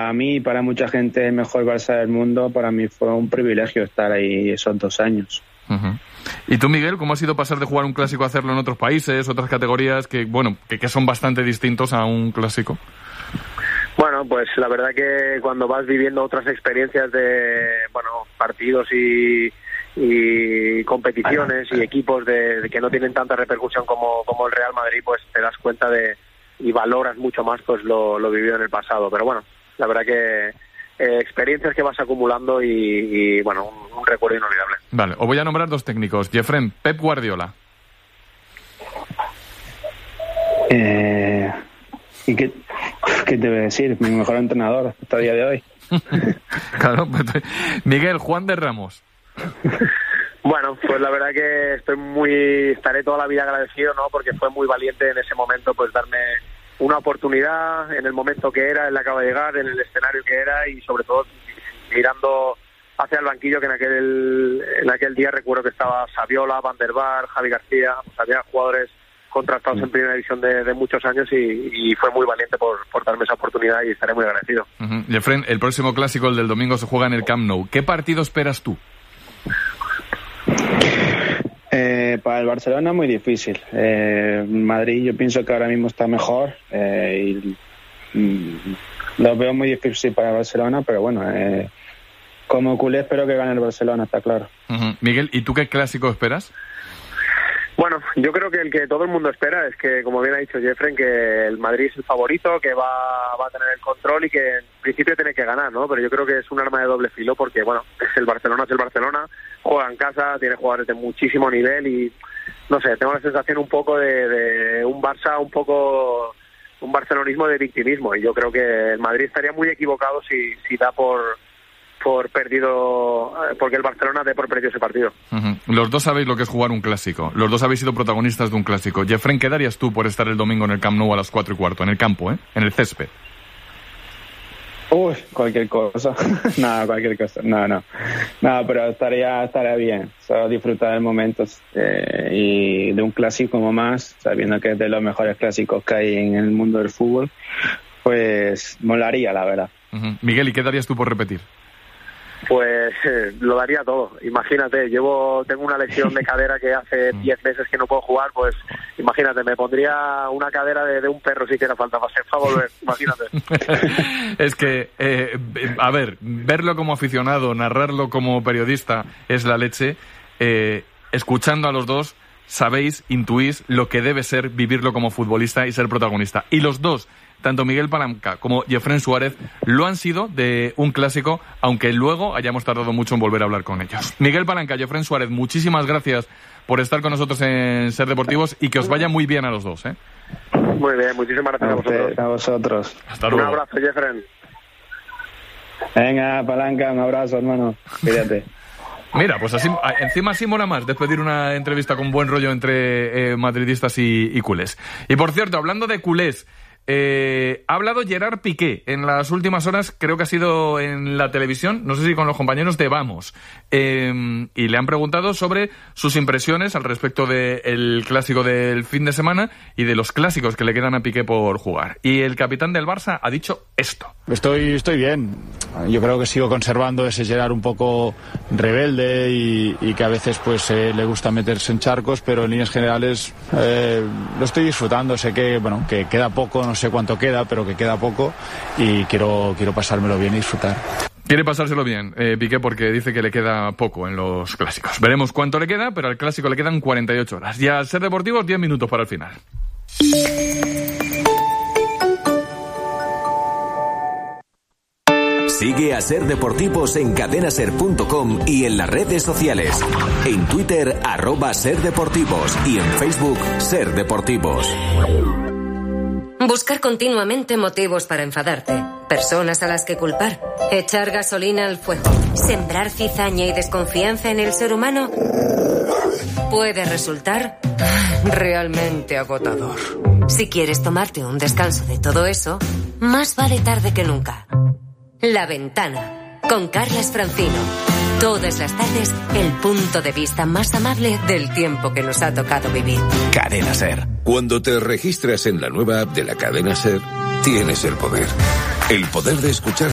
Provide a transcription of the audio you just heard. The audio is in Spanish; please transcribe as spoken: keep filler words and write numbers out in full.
para mí y para mucha gente el mejor Barça del mundo, para mí fue un privilegio estar ahí esos dos años. Uh-huh. ¿Y tú, Miguel, cómo ha sido pasar de jugar un clásico a hacerlo en otros países, otras categorías que, bueno, que, que son bastante distintos a un clásico? Bueno, pues la verdad que cuando vas viviendo otras experiencias de, bueno, partidos y, y competiciones y equipos de, de que no tienen tanta repercusión como, como el Real Madrid, pues te das cuenta de y valoras mucho más pues lo, lo vivido en el pasado. Pero bueno, la verdad que eh, experiencias que vas acumulando y, y bueno, un, un recuerdo inolvidable. Vale, os voy a nombrar dos técnicos. Jefren, Pep Guardiola. Eh... ¿Y qué, qué te voy a decir? Mi mejor entrenador hasta el día de hoy. Claro, pues, Miguel, Juan de Ramos. Bueno, pues la verdad que estoy muy, estaré toda la vida agradecido, ¿no? Porque fue muy valiente en ese momento, pues darme una oportunidad en el momento que era, él acaba de llegar, en el escenario que era y sobre todo mirando hacia el banquillo, que en aquel en aquel día recuerdo que estaba Saviola, Van der Vaart, Javi García, pues había jugadores contrastados en primera división de, de muchos años y, y fue muy valiente por, por darme esa oportunidad y estaré muy agradecido. Uh-huh. Jefren, el próximo clásico, el del domingo, se juega en el Camp Nou. ¿Qué partido esperas tú? Eh, para el Barcelona muy difícil. Eh, Madrid yo pienso que ahora mismo está mejor eh, y mm, lo veo muy difícil para el Barcelona, pero bueno, eh, como culé espero que gane el Barcelona, está claro. Uh-huh. Miguel, ¿y tú qué clásico esperas? Bueno, yo creo que el que todo el mundo espera es que, como bien ha dicho Jefren, que el Madrid es el favorito, que va, va a tener el control y que en principio tiene que ganar, ¿no? Pero yo creo que es un arma de doble filo porque, bueno, es el Barcelona, es el Barcelona, juega en casa, tiene jugadores de muchísimo nivel y, no sé, tengo la sensación un poco de, de un Barça, un poco, un barcelonismo de victimismo y yo creo que el Madrid estaría muy equivocado si, si da por... por perdido, porque el Barcelona dé por perdido ese partido. Uh-huh. Los dos sabéis lo que es jugar un clásico. Los dos habéis sido protagonistas de un clásico. Jefren, ¿qué darías tú por estar el domingo en el Camp Nou a las cuatro y cuarto? En el campo, ¿eh? En el césped. Uy, cualquier cosa. Nada, cualquier cosa. No, no. No, pero estaría, estaría bien. Solo disfrutar del momento eh, y de un clásico como más, sabiendo que es de los mejores clásicos que hay en el mundo del fútbol, pues molaría, la verdad. Uh-huh. Miguel, ¿y qué darías tú por repetir? Pues eh, lo daría todo. Imagínate, llevo tengo una lesión de cadera que hace diez meses que no puedo jugar, pues imagínate, me pondría una cadera de, de un perro si hiciera falta para, ser, para volver, imagínate. Es que, eh, a ver, verlo como aficionado, narrarlo como periodista es la leche. Eh, escuchando a los dos, sabéis, intuís lo que debe ser vivirlo como futbolista y ser protagonista. Y los dos, tanto Miguel Palanca como Jefren Suárez, lo han sido de un clásico, aunque luego hayamos tardado mucho en volver a hablar con ellos. Miguel Palanca, Jefren Suárez, muchísimas gracias por estar con nosotros en Ser Deportivos y que os vaya muy bien a los dos, ¿eh? Muy bien, muchísimas gracias a, a vosotros. A vosotros. Hasta luego. Un abrazo, Jefren. Venga, Palanca, un abrazo, hermano. Cuídate. Mira, pues así, encima así mola más despedir una entrevista con buen rollo entre eh, madridistas y, y culés. Y por cierto, hablando de culés, Eh, ha hablado Gerard Piqué en las últimas horas, creo que ha sido en la televisión, no sé si con los compañeros de Vamos, eh, y le han preguntado sobre sus impresiones al respecto del clásico del fin de semana y de los clásicos que le quedan a Piqué por jugar. Y el capitán del Barça ha dicho esto. Estoy, estoy bien. Yo creo que sigo conservando ese Gerard un poco rebelde y, y que a veces pues eh, le gusta meterse en charcos, pero en líneas generales eh, lo estoy disfrutando. Sé que, bueno, que queda poco, no sé cuánto queda, pero que queda poco y quiero, quiero pasármelo bien y disfrutar. Quiere pasárselo bien, eh, Piqué, porque dice que le queda poco en los clásicos. Veremos cuánto le queda, pero al clásico le quedan cuarenta y ocho horas. Y al Ser Deportivos, diez minutos para el final. Sigue a Ser Deportivos en cadena ser punto com y en las redes sociales. En Twitter, arroba Ser Deportivos y en Facebook, Ser Deportivos. Buscar continuamente motivos para enfadarte, personas a las que culpar, echar gasolina al fuego, sembrar cizaña y desconfianza en el ser humano puede resultar realmente agotador. Si quieres tomarte un descanso de todo eso, más vale tarde que nunca. La Ventana, con Carlas Francino. Todas las tardes, el punto de vista más amable del tiempo que nos ha tocado vivir. Cadena Ser. Cuando te registras en la nueva app de la Cadena Ser, tienes el poder. El poder de escuchar